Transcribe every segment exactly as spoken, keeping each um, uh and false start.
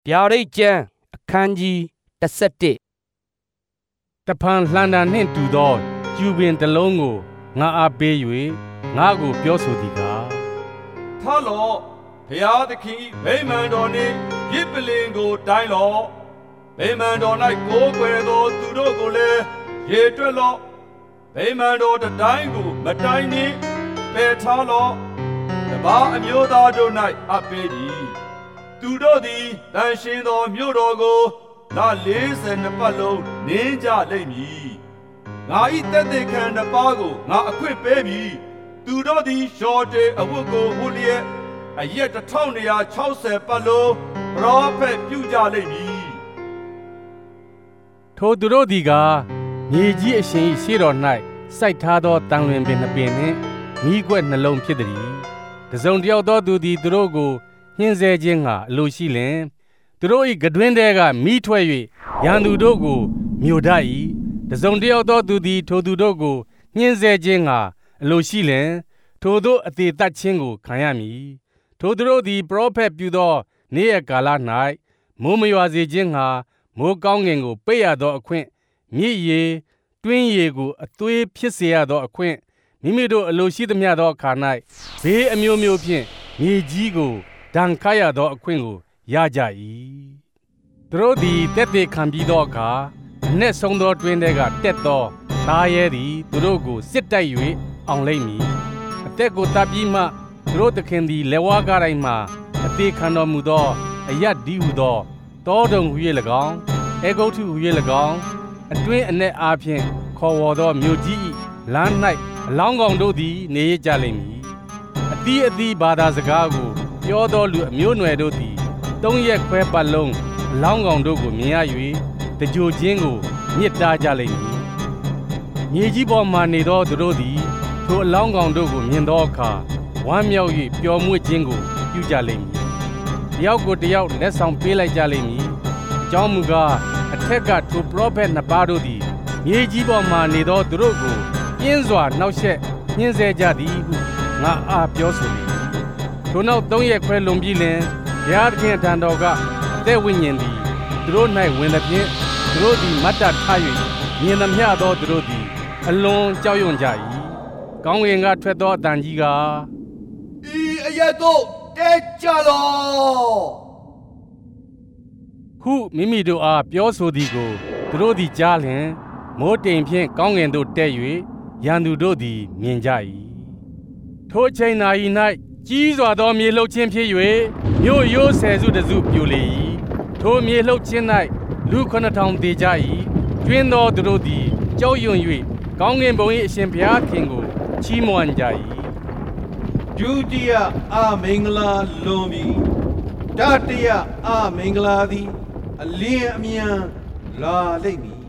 ဗျာဒိတ်ကျမ်းအခန်းကြီးတစ်ဆယ့်တစ်တဖန်လှန်တာနှင့်တူသောကျူပင်တစ်လုံးကိုငါအားပေး၍ငါကိုပြောဆိုသည်ကားထလော့ဘုရားသခင်ဗိမာန်တော်နှင့်ရစ်ပလင်ကိုတိုင်းလော့ဗိမာန်တော်၌ကိုးကွယ်သောသူတို့ကိုလည်းရေတွက်လော့ဗိမာန်တော်တိုင်းကိုမတိုင်းနှင့်ပယ်ထားလော့တပါးအမျိုးသားတို့၌အပ်ပေးသည်သူတို့သည်တန်ရှင်းသောမြို့တော်ကိုလလေးဆယ်နှစ်ပတ်လုံးနင်းကြလိမ့်မည်ငါ၏တသက်ခံနှစ်ပါးကိုငါအခွင့်ပေးပြီသူတို့သည်ရှော်တေအဝတ်ကိုဝတ်လျက်အရက်တစ်ထောင်နှစ်ရာခြောက်ဆယ်ပတ်လုံးပရောဖက်ပြုကြလိမ့်မည်ထိုသူတို့သည်ကမြေကြီးအရှင်၏ရှေ့တော်၌စိုက်ထားသောတန်လွင်ပင်နှစ်ပင်နှင့်မိခွက်နှလုံးဖြစ်သည်တစုံတစ်ယောက်သောသူသည်သူတို့ကိုညှင်းဆဲခြင်းငှာအလိုရှိလင်သူတို့၏ကတွင်တဲကမိထွက်၍ရန်သူတို့ကိုမြို့တတ်၏တစုံတစ်ယောက်သောသူသည်ထိုသူတို့ကိုညှင်းဆဲခြင်းငှာအလိုရှိလင်ထိုတို့အသေးသက်ခြင်းကိုခံရမည်ထိုသူတို့သည်ပရောဖက်ပြုသောနေ့ရက်ကာလ၌မိုးမရွာစေခြင်းငှာမိုးကောင်းကင်ကိုပိတ်ရသောအခွင့်မြစ်ရေတွင်းရေကိုအသွေးဖြစ်စေရသောအခွင့်မိမိတို့အလိုရှိသမျှသောအခါ၌ဘေးအမျိုးမျိုးဖြင့်မြေကြီးကိုဒဏ်ခတ်ရသောအခွင့်ကိုရကြ၏သူတို့သည်တက်သေးခံပြီးသောအခါအ내ဆုံးသောတွင်ထဲကတက်သောသားရဲသည်သူတို့ကိုစစ်တိုက်၍အောင်လိမ့်မည်အသက်ကိုတပ်ပြီးမှသူတို့သခင်သည်လက်ဝါးကားတိုင်းမှအသေးခံတော်မူသောအယတ်ဒီဟုသောတောတုံဟူ၍၎င်းအေဂုတ်ထုဟူ၍၎င်းအတွင်းအ내အားဖြင့်ခေါ်ဝေါ်သောမြို့ကြီး၏လမ်း၌အလောင်းကောင်တို့သည်နေရကြလိမ့်မည်အသီးအသီးဘာသာစကားကိုပြောသောလူအမျိုးနွယ်တို့သည်သုံးရက်ခွဲပတ်လုံးအလောင်းကောင်တို့ကိုမြင်ရ၍တကြိုခြင်းကိုမြစ်တားကြလိမ့်မည်မြေကြီးပေါ်မှနေသောသူတို့သည်ထိုအလောင်းကောင်တို့ကိုမြင်သောအခါဝမ်းမြောက်၍ပျော်မွေ့ခြင်းကိုပြုကြလိမ့်မည်တယောက်ကိုတယောက်လက်ဆောင်ပေးလိုက်ကြလိမ့်မည်အကြောင်းမူကားအထက်ကထိုပရောဖက်နှစ်ပါးတို့သည်မြေကြီးပေါ်မှနေသောသူတို့ကိုပြင်းစွာနှောက်ယှက်ညှင်းဆဲကြသည်ဟုငါအားပြောဆိုသည်ထိုနောက်သုံးရက်ခွဲလွန်ပြီးလျှင်ဘုရားသခင်ထံတော်ကအသက်ဝိညာဉ်သည်သူတို့၌ဝင်သဖြင့်သူတို့သည်မတ်တထ၍မြင်သမျှသောသူတို့သည်အလွန်ကြောက်ရွံ့ကြ၏ကောင်းကင်ကထွက်သောအသံကြီးကဤအရက်တို့တဲကြလောဟုမိမိတို့အားပြောဆိုသည်ကိုသူတို့သည်ကြားလျှင်မိုးတိမ်ဖြင့်ကောင်းကင်သို့တက်၍ရန်သူတို့သည်မြင်ကြ၏ထိုအချိန်နာရီ၌ကြီးစွာသောမြေလှုပ်ခြင်းဖြစ်၍မြို့ရိုးဆယ်စုတစုပြိုလေ၏ထိုမြေလှုပ်ခြင်း၌လူခုနှစ်ထောင်သေကြ၏တွင်သောသူတို့သည်ကြောက်ရွံ့၍ကောင်းကင်ဘုံ၏အရှင်ဘုရားခင်ကိုချီးမွမ်းကြ၏ဒုတိယအမင်္ဂလာလွန်ပြီတတိယအမင်္ဂလာသည်အလင်းအမြန်လာလိမ့်မည်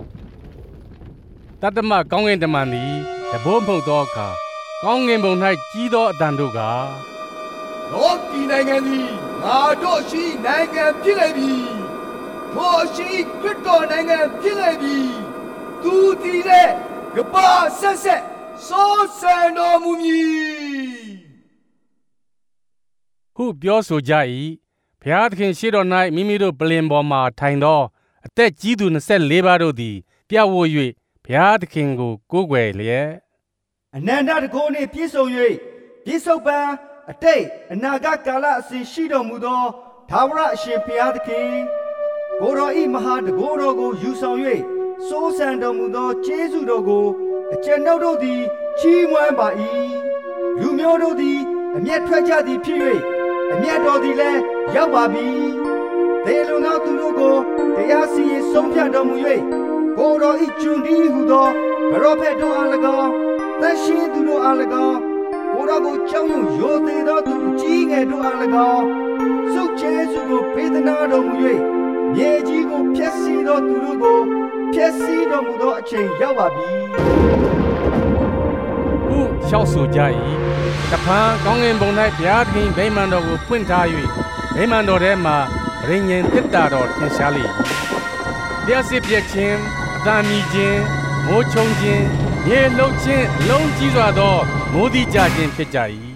တတ္တမကောင်းကင်တမန်သည်တဘိုးမှုတ်သောအခါကောင်းကင်ဘုံ၌ကြီးသောအတန်တို့ကလောကီနိုင်ငံသည်ငါတို့ရှိနိုင်ငံဖြစ်လေပြီထိုရှိခရစ်တော်နိုင်ငံဖြစ်လေပြီသူသည်လည်းကပ္ပဆက်ဆက်စိုးစံတော်မူမည်ဟုပြောဆိုကြ၏ဘုရားသခင်ရှေ့တော်၌မိမိတို့ပလင်ပေါ်မှထိုင်သောအသက်ကြီးသူနှစ်ဆယ့်လေးပါးတို့သည်ပြပ်ဝပ်၍ဘုရားသခင်ကိုကိုးကွယ်လျက်အနန္တတကုနှင့်ပြည့်စုံ၍ပြည့်စုံပံအတိတ်အနာဂတ်ကာလအစဉ်ရှိတော်မူသောထာဝရအရှင်ဘုရားသခင်ကိုယ်တော်၏မဟာတကုတော်ကိုယူဆောင်၍စိုးစံတော်မူသောကျေးဇူးတော်ကိုအကျွန်ုပ်တို့သည်ချီးမွမ်းပါ၏လူမျိုးတို့သည်အမျက်ထွက်ကြသည်ဖြစ်၍အမျက်တော်သည်လည်းရောက်ပါပြီဒေလုံသောသူတို့ကိုတရားစီရင်ဆုံးဖြတ်တော်မူ၍ကိုယ်တော်၏ကျွန်ဒီဟုသောဘရောဖက်တို့အား၎င်းတရှိသူတို့အား၎င်းကိုယ်တော်ကိုကြောက်ရွံ့ရိုသေသောသူအကြီးငယ်တို့အား၎င်းစုကျေးဇူးကိုပေးသနာတော်မူ၍မြေကြီးကိုဖျက်ဆီးသောသူတို့ကိုဖျက်ဆီးတော်မူသောအချိန်ရောက်ပါပြီဟုလျှောက်ဆိုကြ၏တဖန်ကောင်းကင်ဘုံ၌ဘုရားသခင်ဗိမာန်တော်ကိုဖွင့်ထား၍ဗိမာန်တော်ထဲမှဗြိဉ္ဉ်သစ္စာတော်ထင်ရှားလေ၏လျှက်စစ်ပြက်ခြင်းအသာမြည်ခြင်းမိုးချုံခြင်းမြေလှုပ်ခြင်းလုံးကြီးစွာသောမိုးတိကြခြင်းဖြစ်ကြ၏